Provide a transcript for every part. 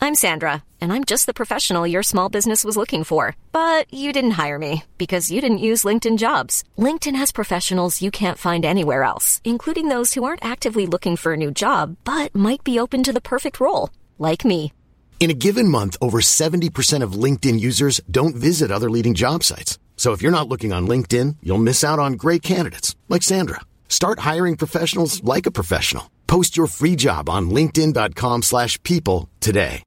I'm Sandra, and I'm just the professional your small business was looking for. But you didn't hire me because you didn't use LinkedIn Jobs. LinkedIn has professionals you can't find anywhere else, including those who aren't actively looking for a new job, but might be open to the perfect role, like me. In a given month, over 70% of LinkedIn users don't visit other leading job sites. So if you're not looking on LinkedIn, you'll miss out on great candidates like Sandra. Start hiring professionals like a professional. Post your free job on linkedin.com/people today.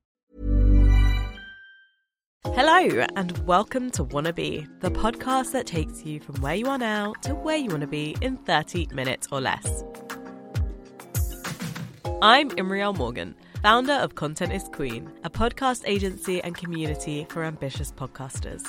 Hello and welcome to Wannabe, the podcast that takes you from where you are now to where you want to be in 30 minutes or less. I'm Imriel Morgan, founder of Content is Queen, a podcast agency and community for ambitious podcasters.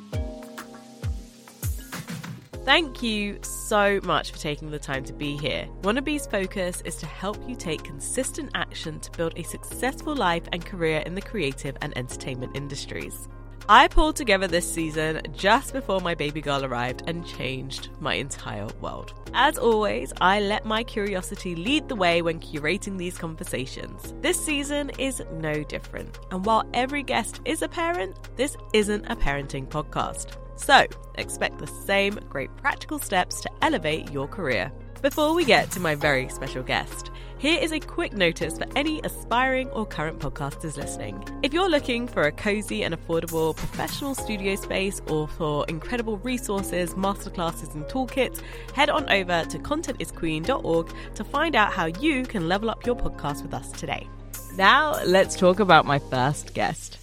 Thank you so much for taking the time to be here. Wannabe's focus is to help you take consistent action to build a successful life and career in the creative and entertainment industries. I pulled together this season just before my baby girl arrived and changed my entire world. As always, I let my curiosity lead the way when curating these conversations. This season is no different. And while every guest is a parent, this isn't a parenting podcast. So, expect the same great practical steps to elevate your career. Before we get to my very special guest, here is a quick notice for any aspiring or current podcasters listening. If you're looking for a cozy and affordable professional studio space or for incredible resources, masterclasses and toolkits, head on over to contentisqueen.org to find out how you can level up your podcast with us today. Now, let's talk about my first guest.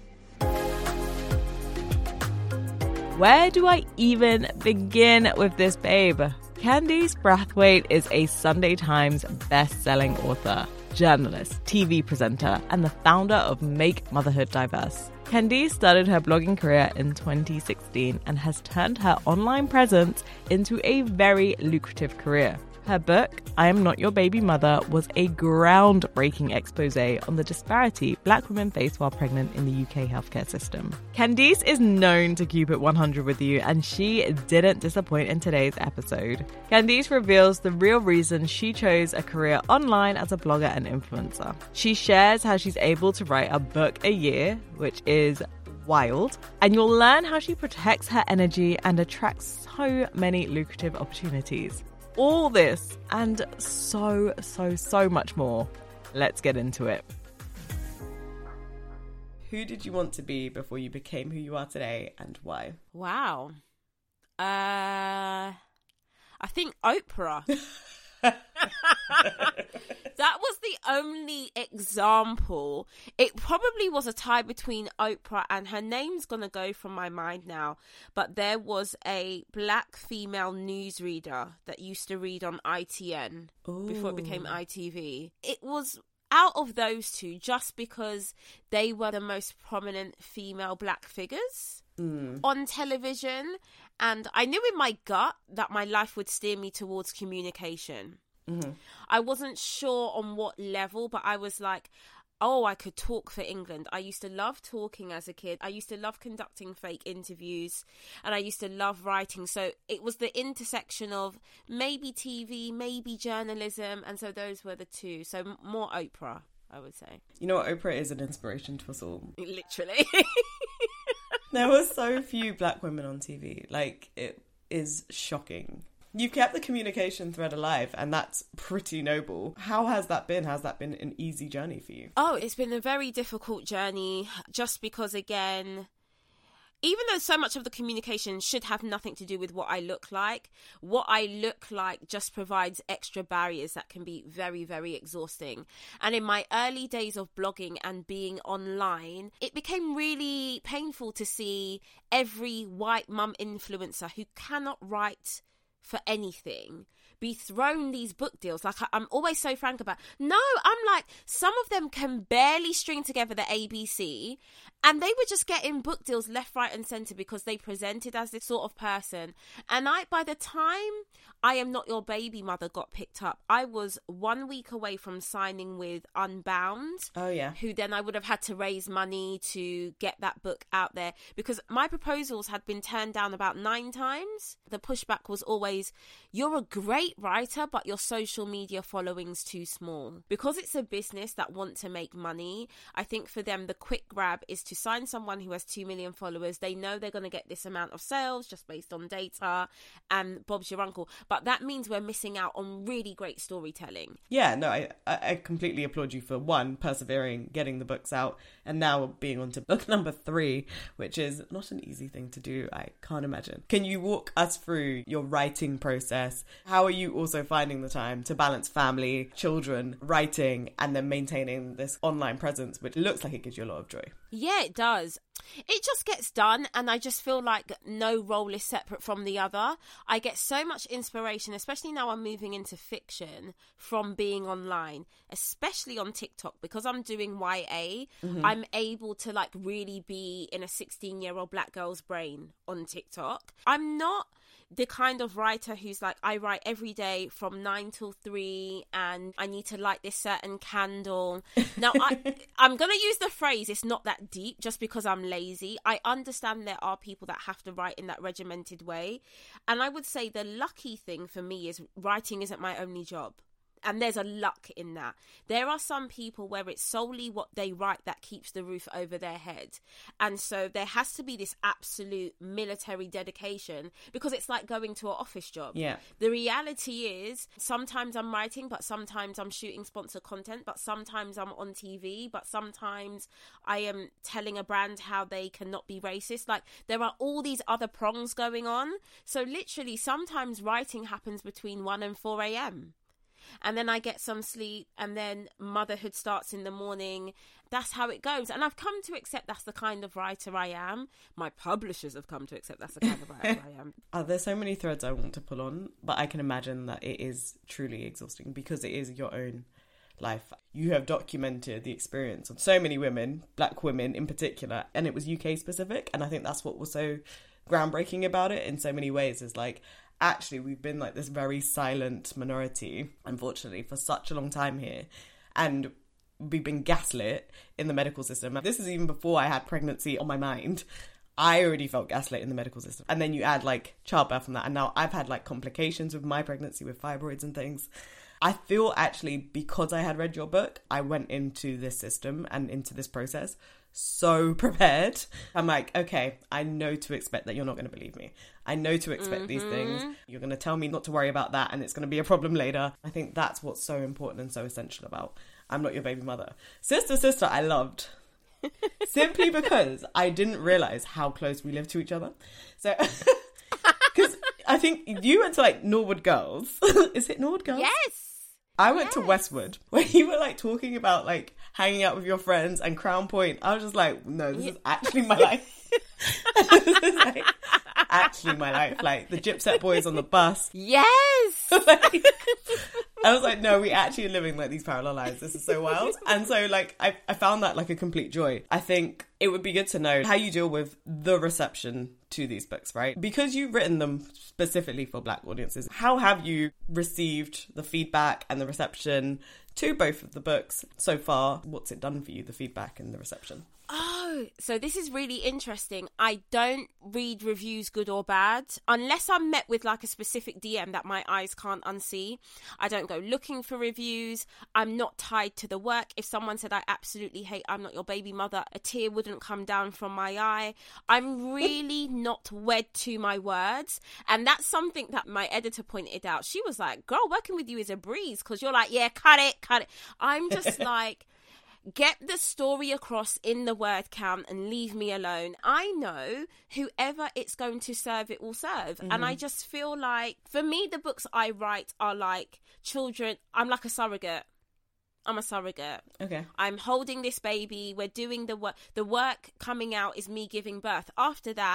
Where do I even begin with this babe? Candice Brathwaite is a Sunday Times best-selling author, journalist, TV presenter, and the founder of Make Motherhood Diverse. Candice started her blogging career in 2016 and has turned her online presence into a very lucrative career. Her book, I Am Not Your Baby Mother, was a groundbreaking expose on the disparity Black women face while pregnant in the UK healthcare system. Candice is known to keep it 100 with you, and she didn't disappoint in today's episode. Candice reveals the real reason she chose a career online as a blogger and influencer. She shares how she's able to write a book a year, which is wild, and you'll learn how she protects her energy and attracts so many lucrative opportunities. All this and so much more. Let's get into it. Who did you want to be before you became who you are today, and why? Wow. I think Oprah. That was the only example. It probably was a tie between Oprah and her name's gonna go from my mind now, but there was a black female newsreader that used to read on ITN before it became ITV. It was out of those two just because they were the most prominent female black figures on television, and I knew in my gut that my life would steer me towards communication. I wasn't sure on what level, but I was like, oh, I could talk for England. I used to love talking as a kid. I used to love conducting fake interviews, and I used to love writing. So it was the intersection of maybe TV, maybe journalism, and so those were the two. So more Oprah, I would say. You know what? Oprah is an inspiration to us all. Literally. There were so few black women on TV. Like, it is shocking. You've kept the communication thread alive, and that's pretty noble. How has that been? Has that been an easy journey for you? Oh, it's been a very difficult journey, just because, again, even though so much of the communication should have nothing to do with what I look like just provides extra barriers that can be very, very exhausting. And in my early days of blogging and being online, it became really painful to see every white mum influencer who cannot write for anything be thrown these book deals. Like, I'm always so frank about, no, I'm like, some of them can barely string together the ABC, And they were just getting book deals left, right and centre because they presented as this sort of person. And by the time I Am Not Your Baby Mother got picked up, I was 1 week away from signing with Unbound. Oh, yeah. Who then I would have had to raise money to get that book out there, because my proposals had been turned down about 9 times. The pushback was always, you're a great writer, but your social media following's too small. Because it's a business that want to make money, I think for them the quick grab is to sign someone who has 2 million followers. They know they're going to get this amount of sales just based on data, and Bob's your uncle. But that means we're missing out on really great storytelling. Yeah, no, I completely applaud you for, one, persevering, getting the books out, and now being on to book number 3, which is not an easy thing to do, I can't imagine. Can you walk us through your writing process? How are you also finding the time to balance family, children, writing, and then maintaining this online presence, which looks like it gives you a lot of joy? Yeah, it does. It just gets done, and I just feel like no role is separate from the other. I get so much inspiration, especially now I'm moving into fiction, from being online, especially on TikTok, because I'm doing YA. I'm able to like really be in a 16-year-old black girl's brain on TikTok. I'm not the kind of writer who's like, I write every day from 9 till 3 and I need to light this certain candle. Now, I'm going to use the phrase, it's not that deep, just because I'm lazy. I understand there are people that have to write in that regimented way. And I would say the lucky thing for me is writing isn't my only job. And there's a luck in that. There are some people where it's solely what they write that keeps the roof over their head. And so there has to be this absolute military dedication, because it's like going to an office job. Yeah. The reality is sometimes I'm writing, but sometimes I'm shooting sponsored content, but sometimes I'm on TV, but sometimes I am telling a brand how they cannot be racist. Like, there are all these other prongs going on. So literally sometimes writing happens between 1 and 4 a.m. And then I get some sleep, and then motherhood starts in the morning. That's how it goes. And I've come to accept that's the kind of writer I am. My publishers have come to accept that's the kind of writer I am. There's so many threads I want to pull on, but I can imagine that it is truly exhausting because it is your own life. You have documented the experience of so many women, black women in particular, and it was UK specific. And I think that's what was so groundbreaking about it in so many ways, is like, actually, we've been like this very silent minority, unfortunately, for such a long time here. And we've been gaslit in the medical system. This is even before I had pregnancy on my mind. I already felt gaslit in the medical system. And then you add like childbirth from that. And now I've had like complications with my pregnancy with fibroids and things. I feel actually, because I had read your book, I went into this system and into this process so prepared. I'm like, okay, I know to expect that you're not going to believe me. I know to expect these things. You're going to tell me not to worry about that, and it's going to be a problem later. I think that's what's so important and so essential about I'm Not Your Baby Mother. Sister, I loved. Simply because I didn't realise how close we lived to each other. So, because I think you went to like Norwood Girls. Is it Norwood Girls? Yes. I went to Westwood, where you were like talking about like hanging out with your friends, and Crown Point. I was just like, no, this is actually my life. This is like actually my life. Like the Gypset Boys on the bus. Yes. Like, I was like, no, we actually are living like these parallel lives. This is so wild. And so like I found that like a complete joy. I think it would be good to know how you deal with the reception to these books, right? Because you've written them specifically for Black audiences. How have you received the feedback and the reception to both of the books so far? What's it done for you, the feedback and the reception? Oh, so this is really interesting. I don't read reviews, good or bad, unless I'm met with like a specific DM that my eyes can't unsee. I don't go looking for reviews. I'm not tied to the work. If someone said I absolutely hate I'm Not Your Baby Mother, a tear wouldn't come down from my eye. I'm really not wed to my words. And that's something that my editor pointed out. She was like, girl, working with you is a breeze, because you're like, yeah, cut it. I'm just like, get the story across in the word count and leave me alone. I know whoever it's going to serve, it will serve. And I just feel like, for me, the books I write are like children. I'm like a surrogate. I'm a surrogate. Okay. I'm holding this baby. We're doing the work. The work coming out is me giving birth. After that,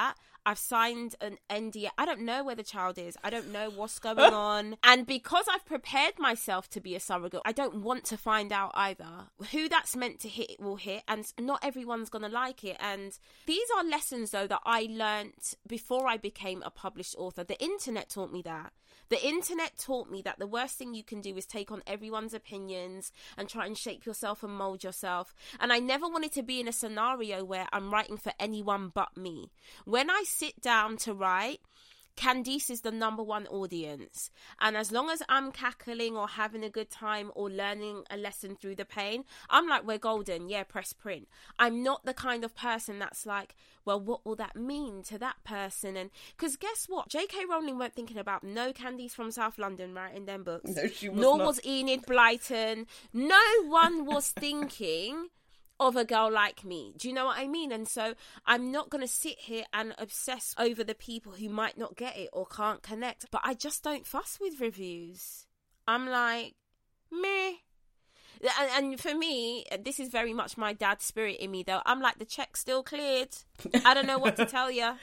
I've signed an NDA. I don't know where the child is. I don't know what's going on. And because I've prepared myself to be a surrogate, I don't want to find out either. Who that's meant to hit will hit, and not everyone's going to like it. And these are lessons, though, that I learnt before I became a published author. The internet taught me that. The internet taught me that the worst thing you can do is take on everyone's opinions and try and shape yourself and mold yourself. And I never wanted to be in a scenario where I'm writing for anyone but me. When I sit down to write, Candice is the number one audience. And as long as I'm cackling or having a good time or learning a lesson through the pain, I'm like, we're golden. Yeah, press print. I'm not the kind of person that's like, well, what will that mean to that person? And because guess what? J.K. Rowling weren't thinking about no Candice from South London writing them books. No, she was Nor not. was Enid Blyton. No one was thinking of a girl like me. Do you know what I mean? And so I'm not going to sit here and obsess over the people who might not get it or can't connect. But I just don't fuss with reviews. I'm like, meh. And for me, this is very much my dad's spirit in me, though. I'm like, the check's still cleared. I don't know what to tell you.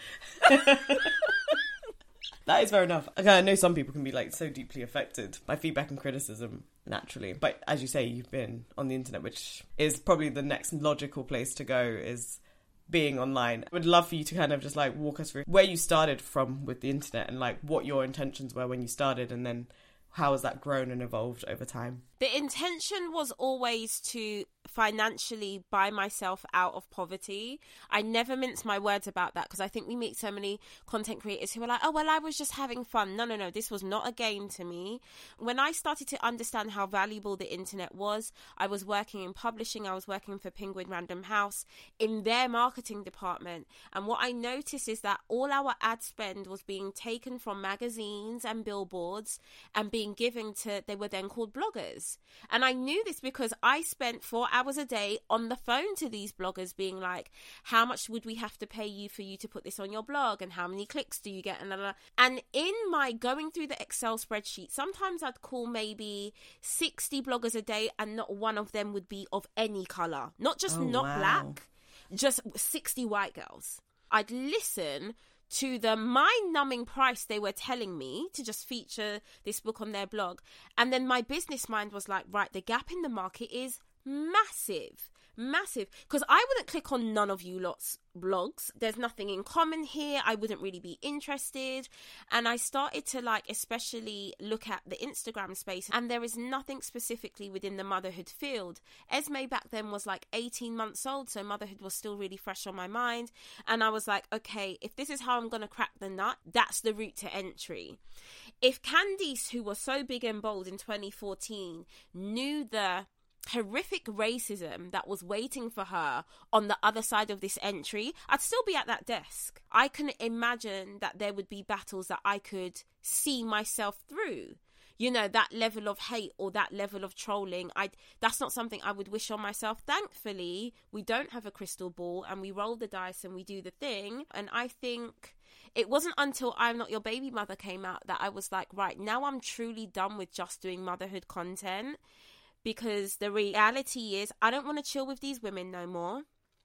That is fair enough. I know some people can be like so deeply affected by feedback and criticism naturally. But as you say, you've been on the internet, which is probably the next logical place to go, is being online. I would love for you to kind of just like walk us through where you started from with the internet and like what your intentions were when you started, and then how has that grown and evolved over time? The intention was always to financially buy myself out of poverty. I never mince my words about that, because I think we meet so many content creators who are like, oh, well, I was just having fun. No. This was not a game to me. When I started to understand how valuable the internet was, I was working in publishing. I was working for Penguin Random House in their marketing department. And what I noticed is that all our ad spend was being taken from magazines and billboards and being given to, they were then called bloggers. And I knew this because I spent 4 hours a day on the phone to these bloggers being like, how much would we have to pay you for you to put this on your blog? And how many clicks do you get? And in my going through the Excel spreadsheet, sometimes I'd call maybe 60 bloggers a day and not one of them would be of any colour. Not just black, just 60 white girls. I'd listen to the mind-numbing price they were telling me to just feature this book on their blog. And then my business mind was like, right, the gap in the market is massive. Because I wouldn't click on none of you lot's blogs. There's nothing in common here. I wouldn't really be interested. And I started to like especially look at the Instagram space, and there is nothing specifically within the motherhood field. Esme back then was like 18 months old, so motherhood was still really fresh on my mind. And I was like, okay, if this is how I'm going to crack the nut, that's the route to entry. If Candice, who was so big and bold in 2014, knew the horrific racism that was waiting for her on the other side of this entry, I'd still be at that desk. I can imagine that there would be battles that I could see myself through. You know, that level of hate or that level of trolling, that's not something I would wish on myself. Thankfully, we don't have a crystal ball and we roll the dice and we do the thing. And I think it wasn't until I'm Not Your Baby Mother came out that I was like, right, now I'm truly done with just doing motherhood content. Because the reality is, I don't want to chill with these women no more.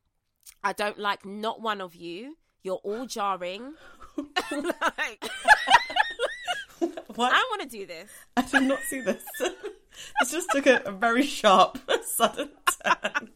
I don't like not one of you. You're all jarring. Like, What? I want to do this. I did not see this. This just took a very sharp, sudden turn.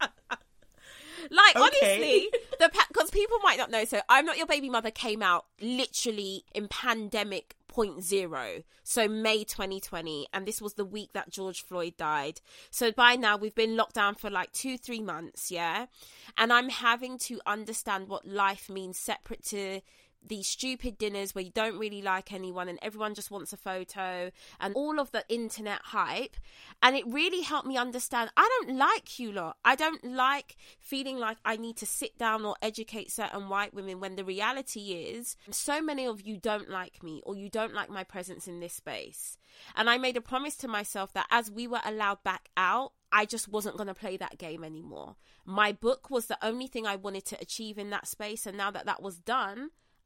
Like, Okay. honestly, because people might not know, so I'm Not Your Baby Mother came out literally in pandemic 0.0, so May 2020, and this was the week that George Floyd died. So by now we've been locked down for like 2-3 months, yeah? And I'm having to understand what life means separate to these stupid dinners where you don't really like anyone and everyone just wants a photo and all of the internet hype. And it really helped me understand, I don't like you lot. I don't like feeling like I need to sit down or educate certain white women when the reality is so many of you don't like me or you don't like my presence in this space. And I made a promise to myself that as we were allowed back out, I just wasn't going to play that game anymore. My book was the only thing I wanted to achieve in that space. And now that that was done,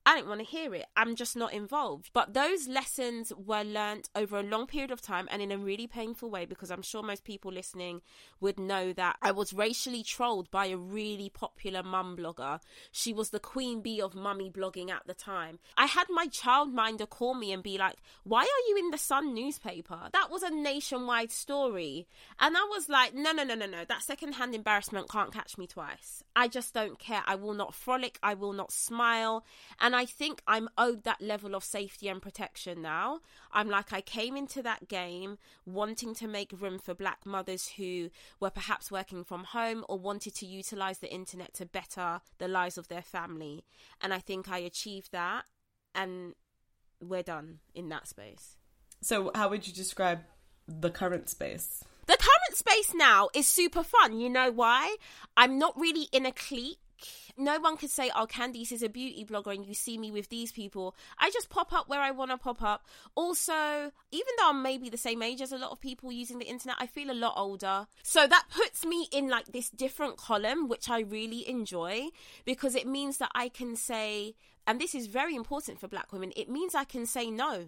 I didn't want to hear it. I'm just not involved. But those lessons were learnt over a long period of time and in a really painful way, because I'm sure most people listening would know that I was racially trolled by a really popular mum blogger. She was the queen bee of mummy blogging at the time. I had my childminder call me and be like, why are you in the Sun newspaper? That was a nationwide story. And I was like, no. That secondhand embarrassment can't catch me twice. I just don't care. I will not frolic. I will not smile. And I think I'm owed that level of safety and protection now. I'm like, I came into that game wanting to make room for black mothers who were perhaps working from home or wanted to utilize the internet to better the lives of their family. And I think I achieved that, and we're done in that space. So how would you describe the current space? The current space now is super fun. You know why? I'm not really in a clique. No one could say, oh, Candice is a beauty blogger and you see me with these people. I just pop up where I want to pop up. Also, even though I'm maybe the same age as a lot of people using the internet, I feel a lot older. So that puts me in like this different column, which I really enjoy, because it means that I can say, and this is very important for black women, it means I can say no.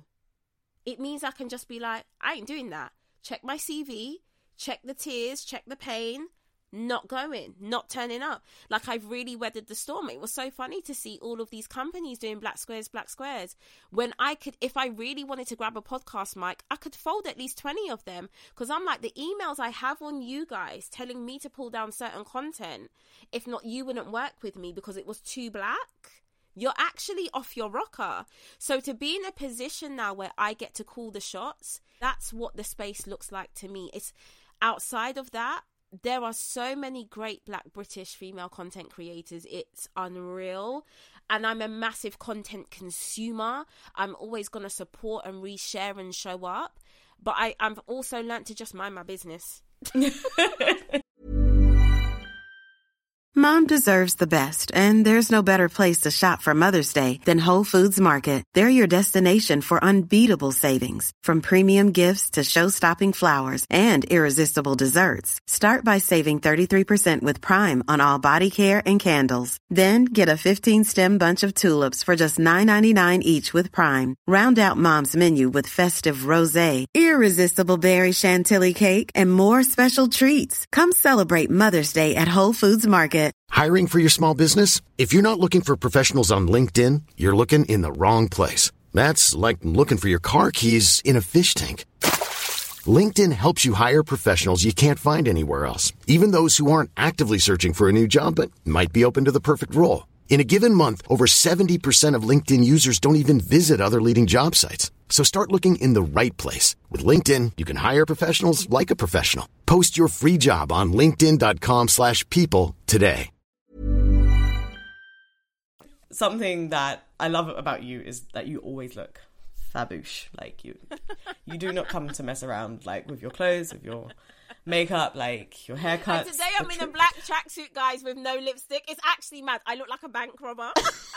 It means I can just be like, I ain't doing that. Check my CV, check the tears, check the pain. Not going, not turning up. Like, I've really weathered the storm. It was so funny to see all of these companies doing black squares, when I could, if I really wanted to grab a podcast mic, I could fold at least 20 of them, because I'm like, the emails I have on you guys telling me to pull down certain content, if not, you wouldn't work with me because it was too black. You're actually off your rocker. So to be in a position now where I get to call the shots, that's what the space looks like to me. It's outside of that, there are so many great black British female content creators. It's unreal. And I'm a massive content consumer. I'm always going to support and reshare and show up. But I've also learnt to just mind my business. Mom deserves the best, and there's no better place to shop for Mother's Day than Whole Foods Market. They're your destination for unbeatable savings, from premium gifts to show-stopping flowers and irresistible desserts. Start by saving 33% with Prime on all body care and candles. Then get a 15-stem bunch of tulips for just $9.99 each with Prime. Round out Mom's menu with festive rosé, irresistible berry chantilly cake, and more special treats. Come celebrate Mother's Day at Whole Foods Market. Hiring for your small business? If you're not looking for professionals on LinkedIn, you're looking in the wrong place. That's like looking for your car keys in a fish tank. LinkedIn helps you hire professionals you can't find anywhere else, even those who aren't actively searching for a new job but might be open to the perfect role. In a given month, over 70% of LinkedIn users don't even visit other leading job sites. So start looking in the right place. With LinkedIn, you can hire professionals like a professional. Post your free job on linkedin.com/people today. Something that I love about you is that you always look faboosh. Like, you do not come to mess around, like, with your clothes, with your makeup, like your haircut. And today I'm in a black tracksuit, guys, with no lipstick. It's actually mad. I look like a bank robber.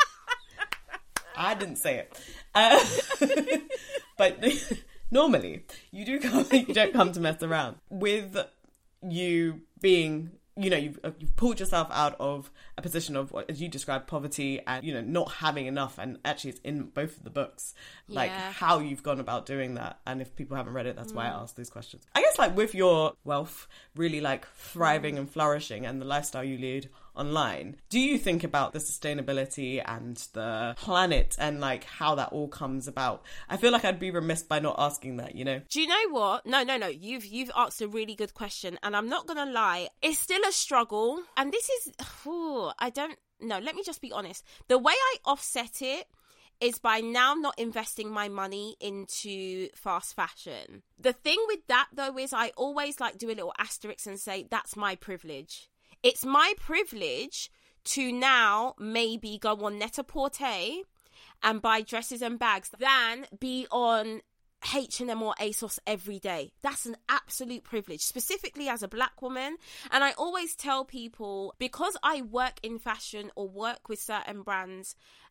I didn't say it. But normally you don't come to mess around. With you being, you've pulled yourself out of a position of, as you described, poverty and, not having enough. And actually it's in both of the books, like how you've gone about doing that. And if people haven't read it, that's why I asked these questions. I guess, like, with your wealth really, like, thriving and flourishing and the lifestyle you lead online, do you think about the sustainability and the planet and, like, how that all comes about? I feel like I'd be remiss by not asking that, Do you know what? No. You've asked a really good question, and I'm not gonna lie, it's still a struggle. And this is, I don't know. Let me just be honest. The way I offset it is by now not investing my money into fast fashion. The thing with that, though, is I always, like, do a little asterisk and say that's my privilege. It's my privilege to now maybe go on Net-a-Porter and buy dresses and bags than be on H&M or ASOS every day. That's an absolute privilege, specifically as a black woman. And I always tell people, because I work in fashion or work with certain brands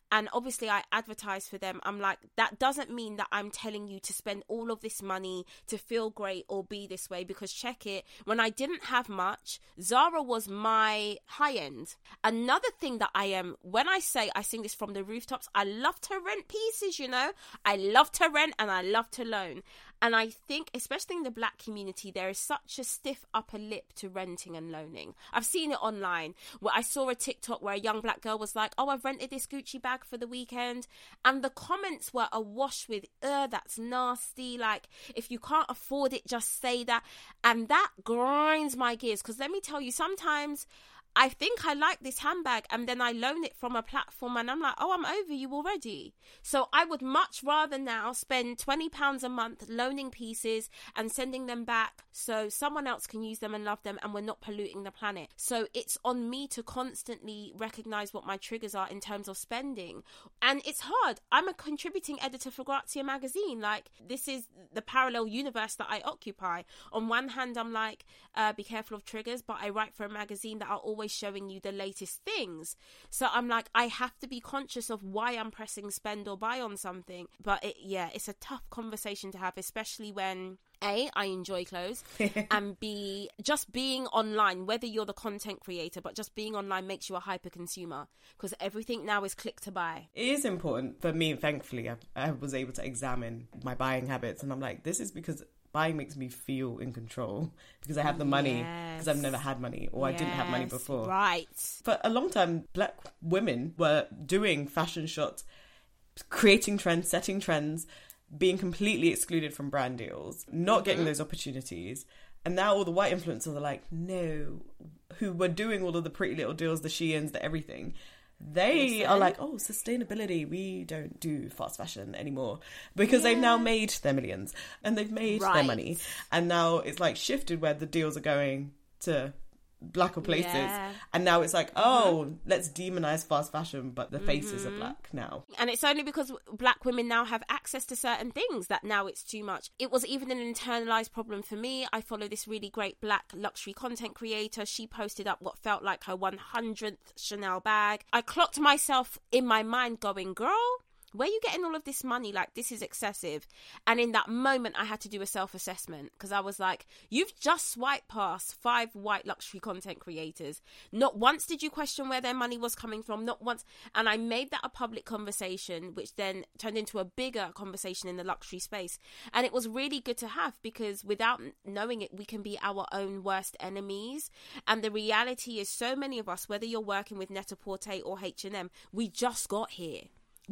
and obviously I advertise for them. I'm like, that doesn't mean that I'm telling you to spend all of this money to feel great or be this way, because check it, when I didn't have much, Zara was my high end. Another thing that I am, when I say, I sing this from the rooftops, I love to rent pieces, you know, I love to rent and I love to loan. And I think, especially in the black community, there is such a stiff upper lip to renting and loaning. I've seen it online, where I saw a TikTok where a young black girl was like, oh, I've rented this Gucci bag for the weekend. And the comments were awash with, that's nasty. Like, if you can't afford it, just say that. And that grinds my gears. Because let me tell you, sometimes I think I like this handbag and then I loan it from a platform and I'm like, oh, I'm over you already. So I would much rather now spend £20 a month loaning pieces and sending them back so someone else can use them and love them, and we're not polluting the planet. So it's on me to constantly recognize what my triggers are in terms of spending. And it's hard. I'm a contributing editor for Grazia magazine. Like, this is the parallel universe that I occupy. On one hand, I'm like, be careful of triggers, but I write for a magazine that are always showing you the latest things. So I'm like, I have to be conscious of why I'm pressing spend or buy on something. But it's a tough conversation to have, especially when A, I enjoy clothes, and B, just being online, whether you're the content creator, but just being online makes you a hyper consumer, because everything now is click to buy. It is important for me, and thankfully I was able to examine my buying habits, and I'm like, this is because buying makes me feel in control, because I have the money, because I've never had money, or I didn't have money before. Right. For a long time, black women were doing fashion shots, creating trends, setting trends, being completely excluded from brand deals, not getting those opportunities. And now all the white influencers are like, no, who were doing all of the Pretty Little Deals, the Sheins, the everything. They are like, oh, sustainability, we don't do fast fashion anymore, because they've now made their millions and they've made their money. And now it's like shifted where the deals are going to blacker places. And now it's like, oh, let's demonize fast fashion, but the faces are black now. And it's only because black women now have access to certain things that now it's too much. It was even an internalized problem for me. I follow this really great black luxury content creator. She posted up what felt like her 100th Chanel bag. I clocked myself in my mind going, girl, where are you getting all of this money? Like, this is excessive. And in that moment, I had to do a self-assessment, because I was like, you've just swiped past 5 white luxury content creators. Not once did you question where their money was coming from, not once. And I made that a public conversation, which then turned into a bigger conversation in the luxury space. And it was really good to have, because without knowing it, we can be our own worst enemies. And the reality is, so many of us, whether you're working with Net-a-Porter or H&M, we just got here.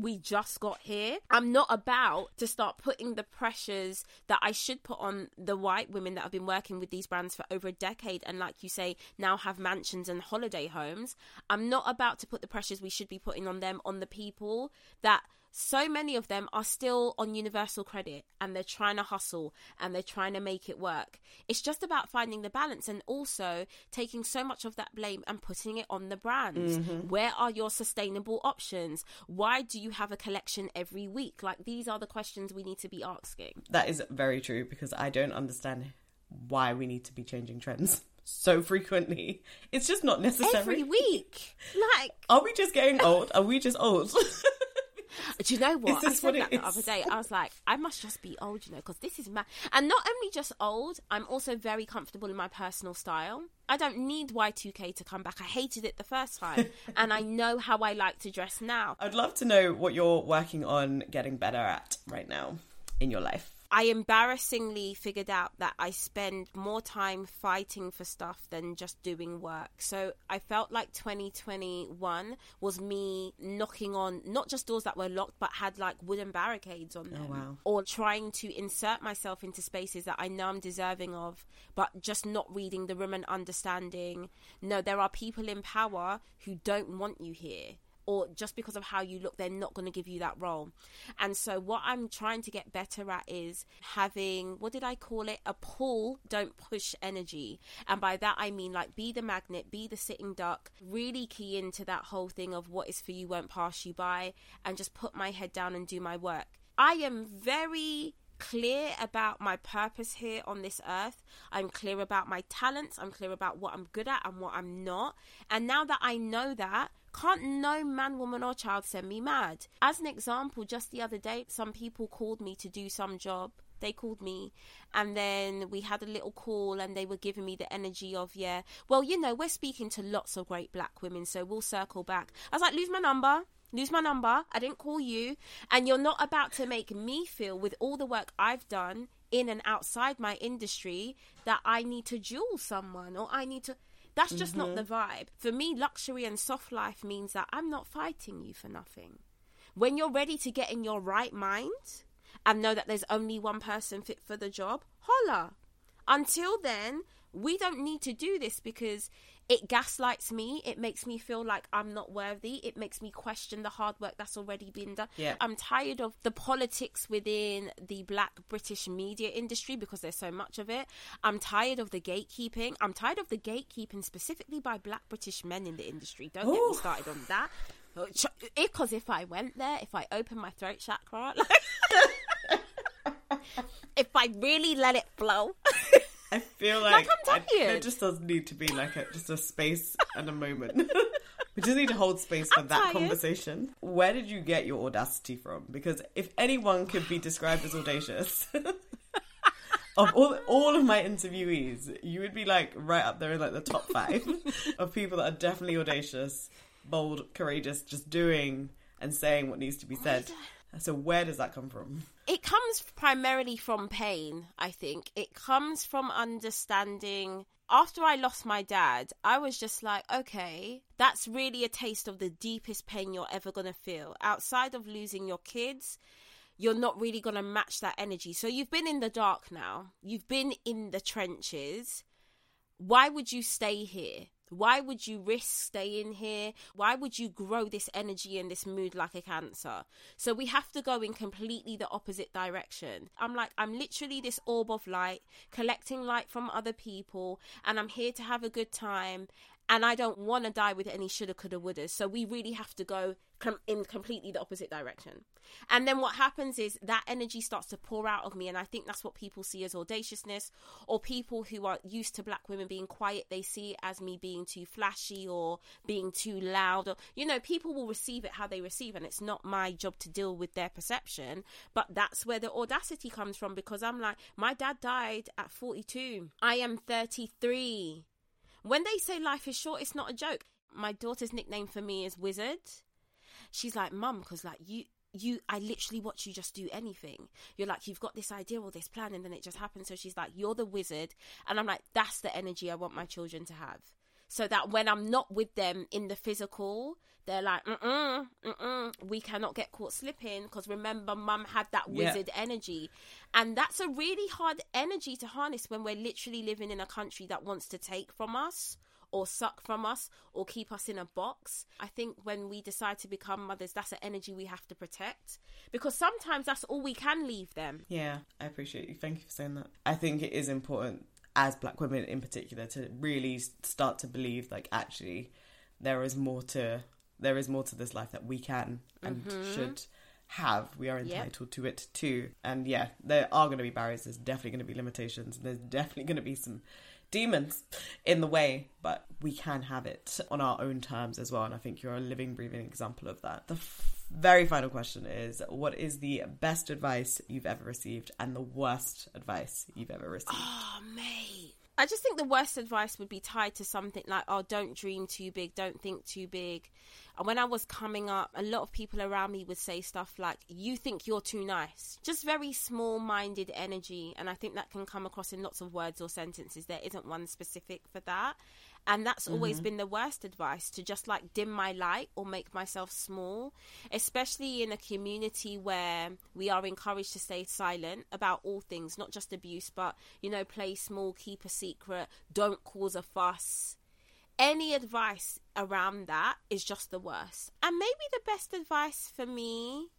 I'm not about to start putting the pressures that I should put on the white women that have been working with these brands for over a decade and, like you say, now have mansions and holiday homes. I'm not about to put the pressures we should be putting on them on the people that so many of them are still on universal credit and they're trying to hustle and they're trying to make it work. It's just about finding the balance and also taking so much of that blame and putting it on the brands. Where are your sustainable options? Why do you have a collection every week? Like, these are the questions we need to be asking. That is very true, because I don't understand why we need to be changing trends so frequently. It's just not necessary. Every week. Like, are we just getting old? Are we just old? Do you know what? I said that the other day. I was like, I must just be old, you know, because this is mad. And not only just old, I'm also very comfortable in my personal style. I don't need Y2K to come back. I hated it the first time. And I know how I like to dress now. I'd love to know what you're working on getting better at right now in your life. I embarrassingly figured out that I spend more time fighting for stuff than just doing work. So I felt like 2021 was me knocking on not just doors that were locked, but had like wooden barricades on them. Oh, wow. Or trying to insert myself into spaces that I know I'm deserving of, but just not reading the room and understanding, no, there are people in power who don't want you here. Or just because of how you look, they're not going to give you that role. And so what I'm trying to get better at is having, what did I call it? A pull, don't push energy. And by that, I mean, like, be the magnet, be the sitting duck, really key into that whole thing of what is for you won't pass you by, and just put my head down and do my work. I am very clear about my purpose here on this earth. I'm clear about my talents. I'm clear about what I'm good at and what I'm not. And now that I know that, Can't no man, woman or child send me mad. As an example, just the other day, some people called me to do some job. They called me and then we had a little call and they were giving me the energy of, yeah, well, you know, we're speaking to lots of great black women, so we'll circle back. I was like, lose my number. I didn't call you. And you're not about to make me feel, with all the work I've done in and outside my industry, that I need to jewel someone or I need to... That's just not the vibe. For me, luxury and soft life means that I'm not fighting you for nothing. When you're ready to get in your right mind and know that there's only one person fit for the job, holla. Until then, we don't need to do this because it gaslights me. It makes me feel like I'm not worthy. It makes me question the hard work that's already been done. Yeah. I'm tired of the politics within the black British media industry because there's so much of it. I'm tired of the gatekeeping. I'm tired of the gatekeeping specifically by black British men in the industry. Don't get me started on that. Because if I went there, if I opened my throat chakra, if I really let it flow... I feel like I'm tired. There just does need to be like just a space and a moment. We just need to hold space for that conversation. Where did you get your audacity from? Because if anyone could be described as audacious, of all of my interviewees, you would be like right up there in like the top 5 of people that are definitely audacious, bold, courageous, just doing and saying what needs to be said. So where does that come from? It comes primarily from pain, I think. It comes from understanding. After I lost my dad, I was just like, okay, that's really a taste of the deepest pain you're ever going to feel. Outside of losing your kids, you're not really going to match that energy. So you've been in the dark now. You've been in the trenches. Why would you stay here? Why would you risk staying here? Why would you grow this energy and this mood like a cancer? So we have to go in completely the opposite direction. I'm literally this orb of light, collecting light from other people, and I'm here to have a good time. And I don't want to die with any shoulda, coulda, wouldas. So we really have to go in completely the opposite direction. And then what happens is that energy starts to pour out of me. And I think that's what people see as audaciousness, or people who are used to black women being quiet. They see it as me being too flashy or being too loud. Or, you know, people will receive it how they receive. And it's not my job to deal with their perception. But that's where the audacity comes from, because I'm like, my dad died at 42. I am 33. When they say life is short, it's not a joke. My daughter's nickname for me is Wizard. She's like, Mum, because like I literally watch you just do anything. You're like, you've got this idea or this plan and then it just happens. So she's like, you're the wizard. And I'm like, that's the energy I want my children to have. So that when I'm not with them in the physical, they're like, we cannot get caught slipping, because remember, Mum had that wizard energy. And that's a really hard energy to harness when we're literally living in a country that wants to take from us or suck from us or keep us in a box. I think when we decide to become mothers, that's an energy we have to protect, because sometimes that's all we can leave them. Yeah, I appreciate you. Thank you for saying that. I think it is important, as black women in particular, to really start to believe like actually there is more to this life that we can and should have. We are entitled to it too. And yeah, there are going to be barriers. There's definitely going to be limitations. There's definitely going to be some demons in the way, but we can have it on our own terms as well. And I think you're a living, breathing example of that. The very final question is, what is the best advice you've ever received and the worst advice you've ever received? Oh, mate. I just think the worst advice would be tied to something like, oh, don't dream too big, don't think too big. And when I was coming up, a lot of people around me would say stuff like, you think you're too nice. Just very small-minded energy. And I think that can come across in lots of words or sentences. There isn't one specific for that. And that's always been the worst advice, to just like dim my light or make myself small, especially in a community where we are encouraged to stay silent about all things, not just abuse, but, you know, play small, keep a secret, don't cause a fuss. Any advice around that is just the worst. And maybe the best advice for me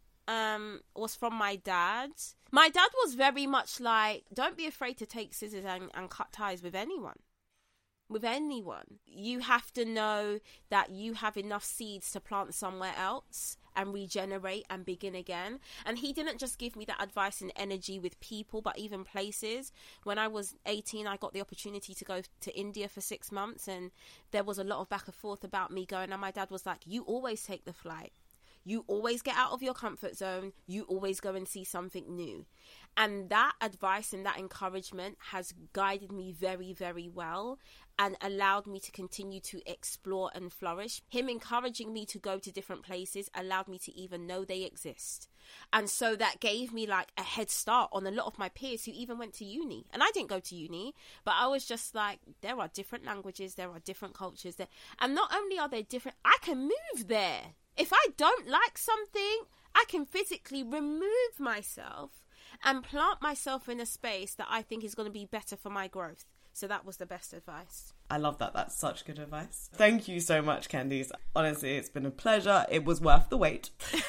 was from my dad. My dad was very much like, don't be afraid to take scissors and cut ties with anyone. with anyone. You have to know that you have enough seeds to plant somewhere else and regenerate and begin again. And he didn't just give me that advice and energy with people, but even places. When I was 18, I got the opportunity to go to India for 6 months, and there was a lot of back and forth about me going, and my dad was like, you always take the flight. You always get out of your comfort zone. You always go and see something new. And that advice and that encouragement has guided me very, very well and allowed me to continue to explore and flourish. Him encouraging me to go to different places allowed me to even know they exist. And so that gave me like a head start on a lot of my peers who even went to uni. And I didn't go to uni, but I was just like, there are different languages, there are different cultures there. And not only are they different, I can move there. If I don't like something, I can physically remove myself and plant myself in a space that I think is going to be better for my growth. So that was the best advice. I love that. That's such good advice. Thank you so much, Candice. Honestly, it's been a pleasure. It was worth the wait.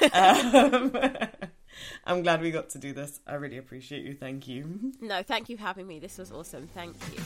I'm glad we got to do this. I really appreciate you. Thank you. No, thank you for having me. This was awesome. Thank you.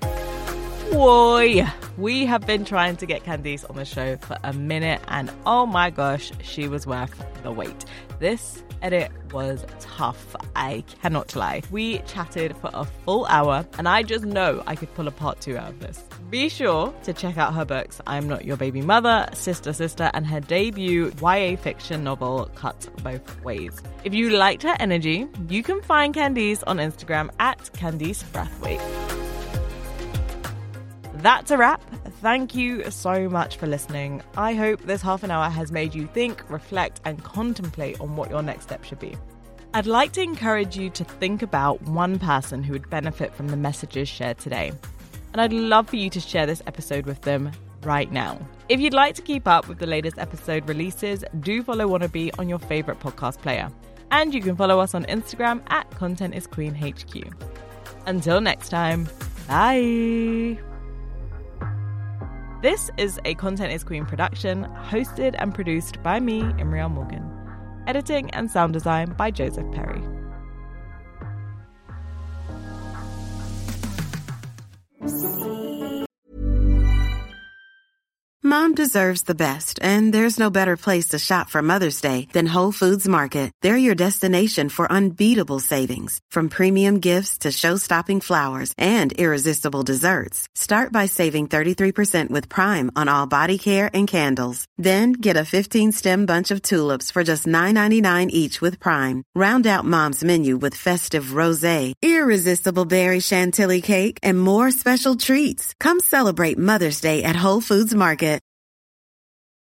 Boy, we have been trying to get Candice on the show for a minute, and oh my gosh, she was worth the wait. This edit was tough, I cannot lie. We chatted for a full hour, and I just know I could pull a part 2 out of this. Be sure to check out her books, I'm Not Your Baby Mother, Sister Sister, and her debut YA fiction novel, Cut Both Ways. If you liked her energy, you can find Candice on Instagram at Candice Brathwaite. That's a wrap. Thank you so much for listening. I hope this half an hour has made you think, reflect, and contemplate on what your next step should be. I'd like to encourage you to think about one person who would benefit from the messages shared today. And I'd love for you to share this episode with them right now. If you'd like to keep up with the latest episode releases, do follow Wannabe on your favorite podcast player. And you can follow us on Instagram at ContentIsQueenHQ. Until next time, bye! This is a Content is Queen production, hosted and produced by me, Imriel Morgan. Editing and sound design by Joseph Perry. Mom deserves the best, and there's no better place to shop for Mother's Day than Whole Foods Market. They're your destination for unbeatable savings, from premium gifts to show-stopping flowers and irresistible desserts. Start by saving 33% with Prime on all body care and candles. Then get a 15-stem bunch of tulips for just $9.99 each with Prime. Round out Mom's menu with festive rosé, irresistible berry chantilly cake, and more special treats. Come celebrate Mother's Day at Whole Foods Market.